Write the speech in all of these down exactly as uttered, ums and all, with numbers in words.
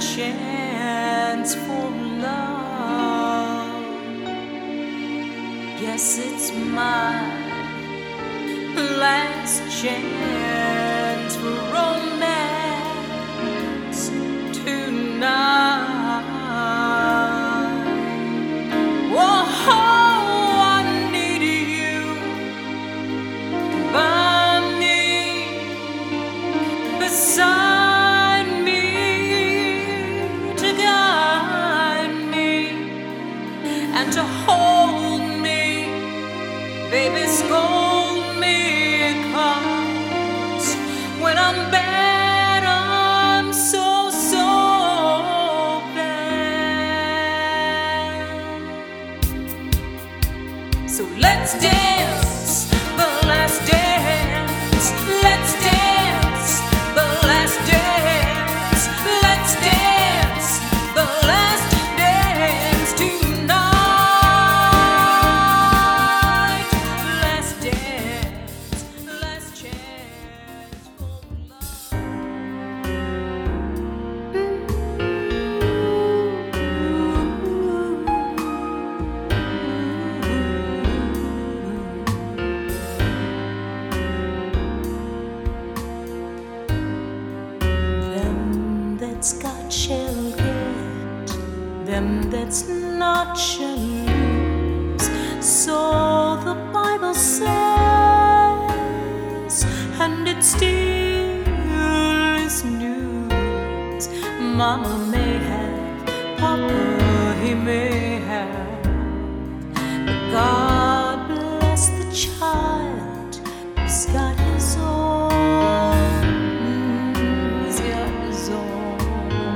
chance for love. Yes, it's my last chance for romance tonight. Oh, I need you by me, beside me, to guide me and to hold me, baby, scold me, 'cause when I'm bad, I'm so, so bad. So let's dance the last dance. Let's dance the last dance. Let's dance the last dance tonight. Last dance, last chance for love. Them that's got shall get, them that's not shall lose. So the Bible says, and it still is news. Mama may have, Papa he may have, but God bless the child who's got his own, who's got his own.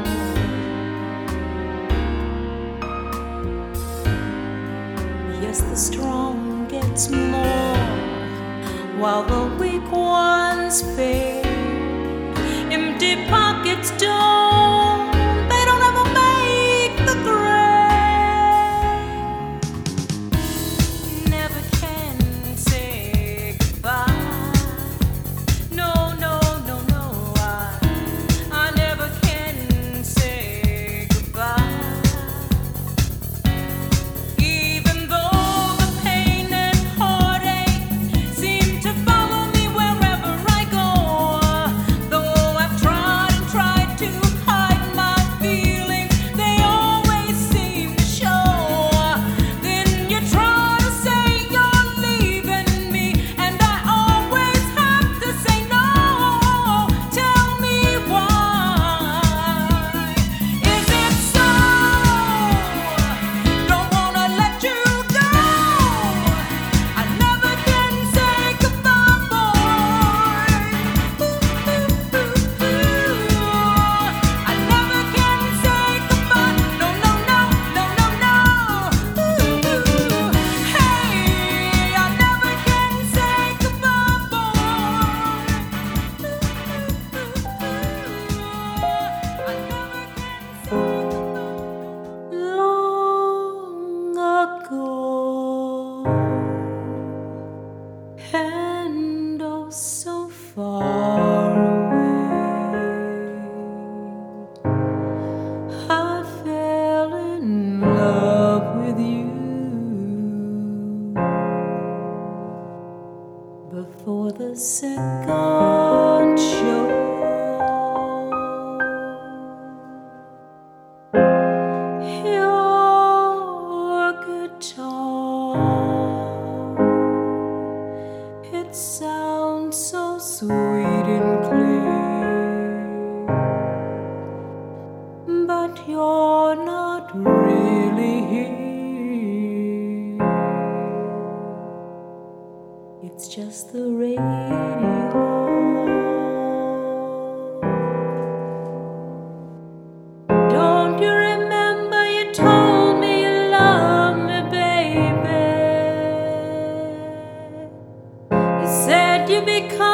Yes, the strong gets more, while the weak ones fade. Empty pockets don't, they don't ever make the grade. Never can say goodbye. No, no, no, no, I, I never can say goodbye. Even though the pain and heartache seem to follow me wherever I go, though I've tried and tried to hide my feelings, they always seem to show. Then you try to say you're leaving me, and I always have to say no. Tell me why. Is it so? Don't wanna let you go. I never can say goodbye, boy. I never can say goodbye. No, no, no, no, no, no. Hey, I never can say goodbye, boy. I never can say long ago, and oh so far away, I fell in love with you before the second show. Your guitar, it sounds so sweet and clear, but you're not really here. It's just the radio. Don't you remember you told me you loved me, baby? You said you'd be coming